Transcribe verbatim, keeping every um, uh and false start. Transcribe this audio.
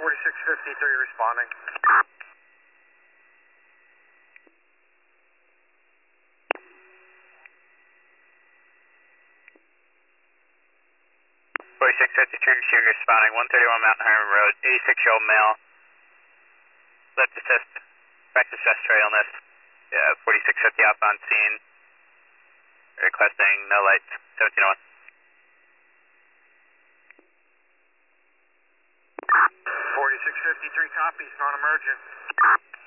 forty-six fifty-three responding. forty-six fifty-three responding, one thirty-one Mountain Herman Road, eighty-six-year-old male. Let's assist, practice stress trailness. Yeah, forty-six fifty up on scene. Requesting no lights, seventeen oh one. forty-six fifty-three copies, non-emergent.